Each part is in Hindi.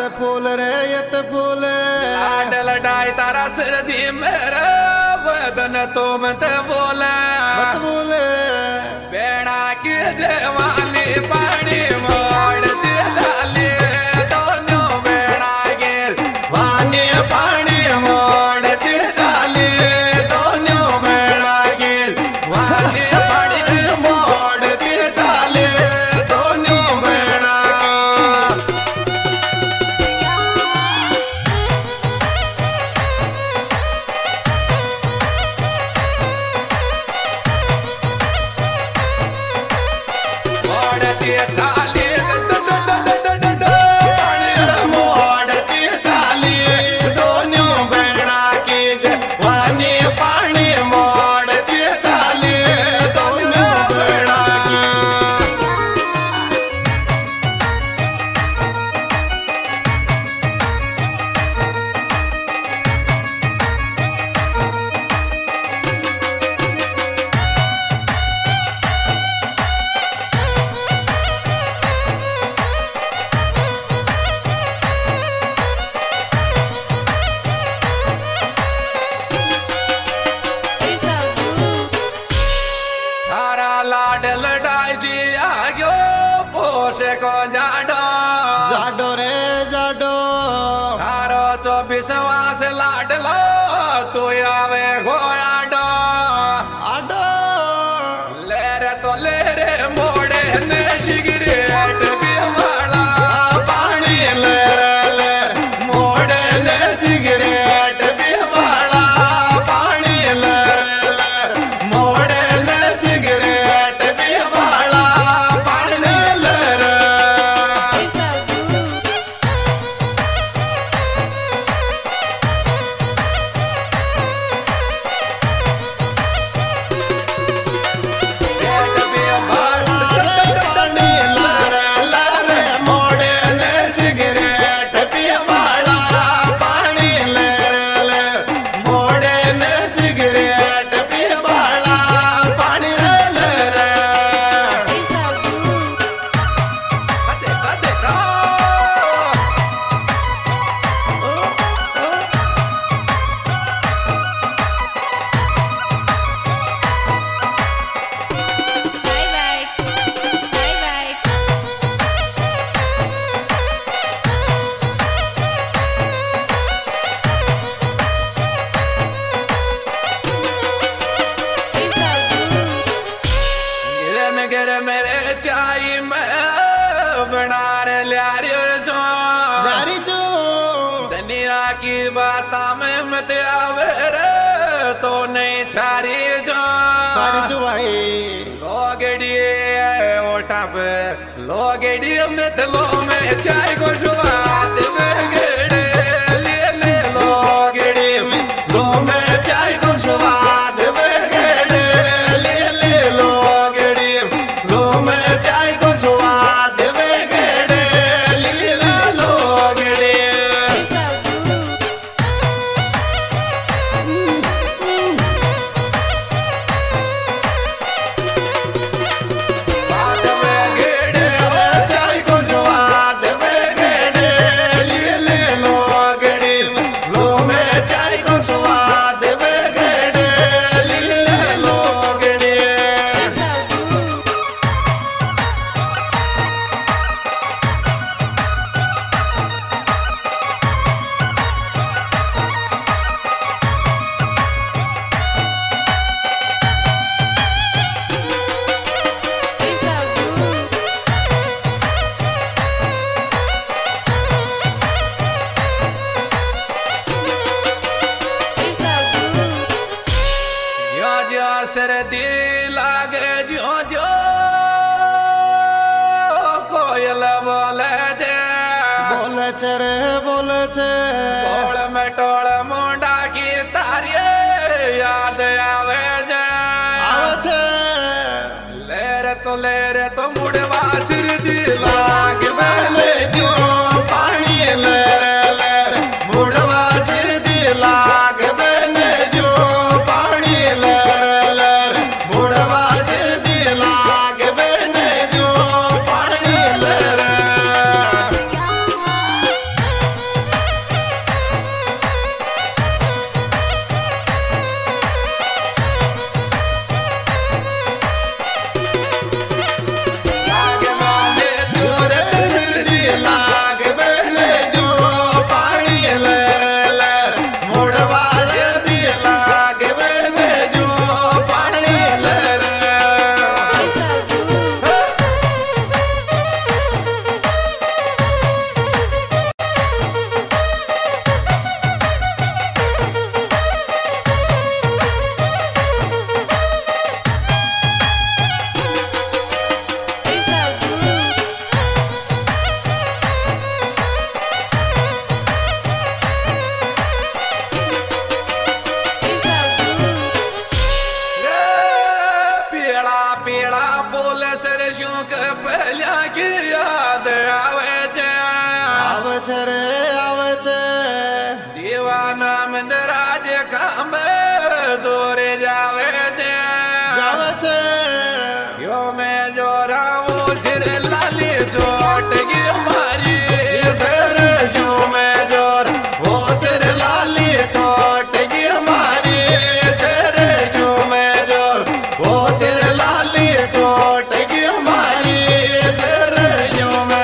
फूल रे यत फूल लाडल डाई तारा सिर दी मेरा वदन तो मत बोले बेड़ा की जवानी पानी मोड़ दे डाले दोनों बेड़ा के वानी पानी मोड़ दे डाले दोनों बेड़ा के वानी पानी मोड़ दे डाले दोनों बेड़ा लाडल डाई जी आग्यो पोषे को जाडो जाडो रे जाडो थारो 24वां से लाडलो तू आवे घोड़ाडो आडो ले रे मोड़े ने सिगरेट पीवाला पानी ले मोड़े ने सिगरेट पीवाला पानी ले मोड़े ने सिगरेट पीवाला पानी ले मेरे चाई में बना रे ल्यारी जो दुनिया की बाता में मत आवे रे तो नहीं छारी जो भाई लोगड़िए ओठा पे लोगड़िए में तलो में चाय को शुरुआत बेगड़े ले लोगड़िए में लो में चाय को शुरुआत बेगड़े ले लोगड़िए लो में चाय को शुरुआत बेगड़े ले लोगड़िए सर्दी लागे जो जो कोयल बोले रे बोले बोल में टोल मुंडा की तारिये याद आवे जे ले रे तो मुड़वा सर्दी लागे बहले जो पानी ले रे मुड़वा सर्दी लागे बहले जो पानी ले सरस्यों के पहला की याद आवे जे रे आवे छे दीवाना मंदराज काम दोरे जावे जे यो मैं जो रावो सिर लाली चोट की मारी सरस्यों में जोर वो सिर लाली चोट की मारी सरस्यों में जोर वो सिर लाली चोट की मारी सरस्यों में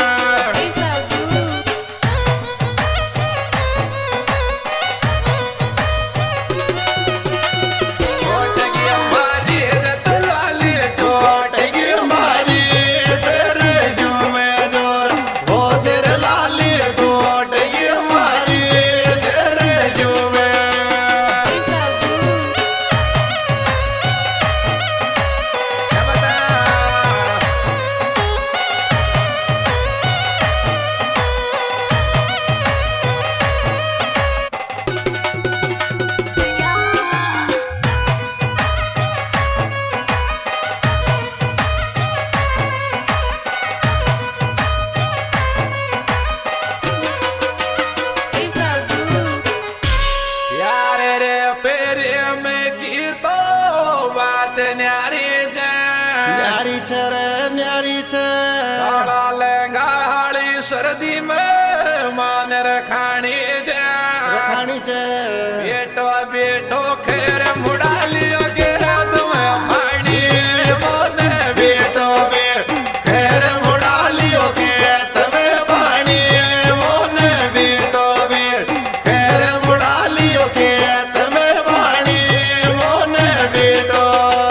न्यारी छे काला लहंगा हाली सर्दी में मान रखानी छे बेटो बेटो खेर मुड़ा लियो के रात में पानी मोने बेटो खेर मुड़ा लियो के तमे पानी मोने बेटो खेर मुड़ा लियो के तमे पानी मोने बेटो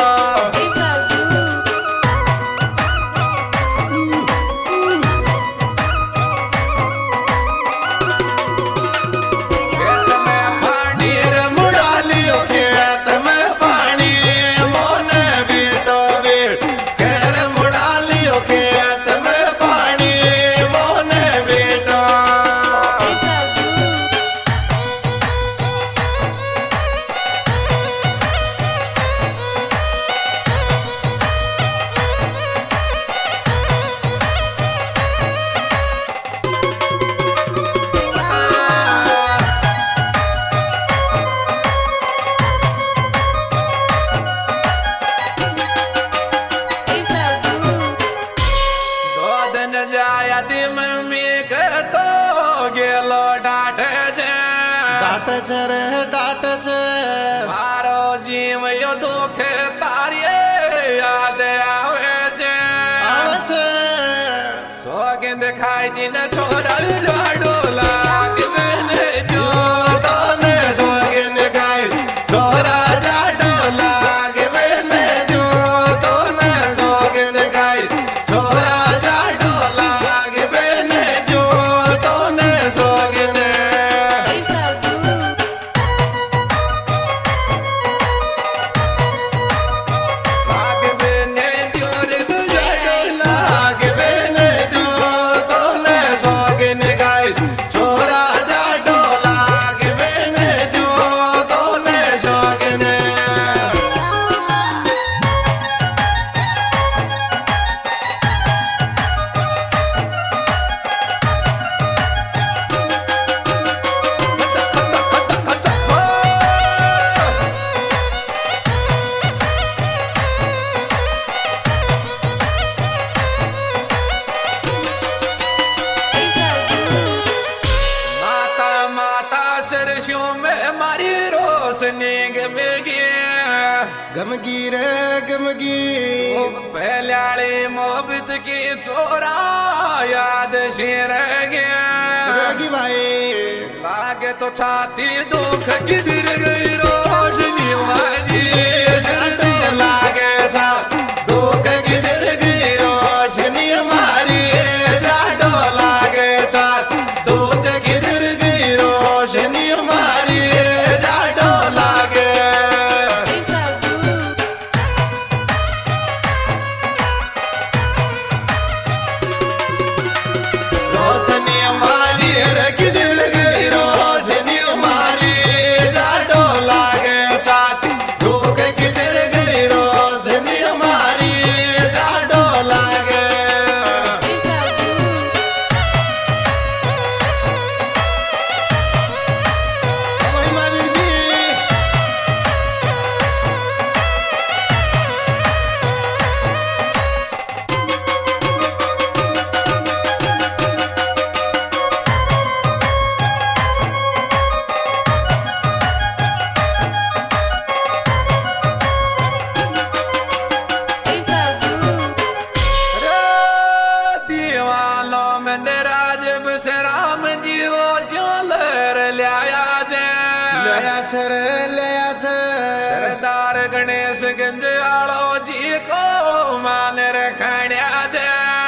डाट छे मारो जीव यो दुख तारिये याद आवे छे सोगिंद खाई जी न छोरा जाडो लाग मैंने जो तने सोगिंद खाई छोरा जाडो लाग मैंने जो तने सोगिंद खाई छोरा जाडो लाग मैंने जो तने सोगिंद गमगी रे गमगी पहले मोहब्बत की छोरा याद शेर गया भाई लागे तो छाती दुख की गिर गई रोशनी बाजी लागे सा दुख की गिर गई रोशनी हमारी जाडो लागे साथ दुख की गिर गई रोशनी हमारी जाडो लागे गंज आलो जी को मान रखण्या जे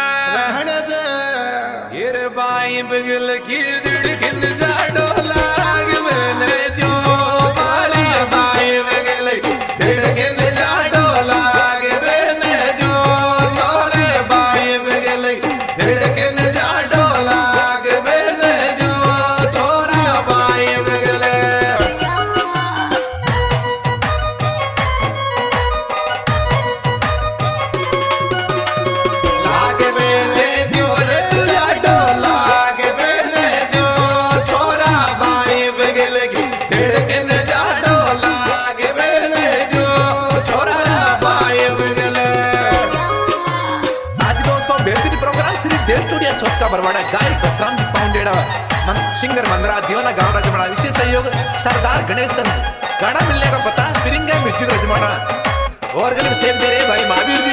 हिर बाई बगल की दिड़कन जाडो लाग मैंने जो मारी बाई बगल की दिड़कन जाडो लाग मैंने जो मोरे बाई बगल की दिड़कन जाडो लाग मैंने जो छोरा बाई बगल लाग मैंने जो रे जाडो लाग मैंने जो छोरा बाई बगल की दिड़कन जाडो लाग मैंने जो छोरा बाई बगल आज दोस्तों बेहतरीन प्रोग्राम श्री देव स्टूडियो चौका बरवाड़ा गायक बसराम जी पाउंडेड़ा सिंगर मंदरा दियोना गांव रजमाना विशेष सहयोग सरदार गणेश चंद गाना मिलने का पता फिरिंगे मिर्ची रजमाना और गरीब सेव दे रहे भाई महावीर जी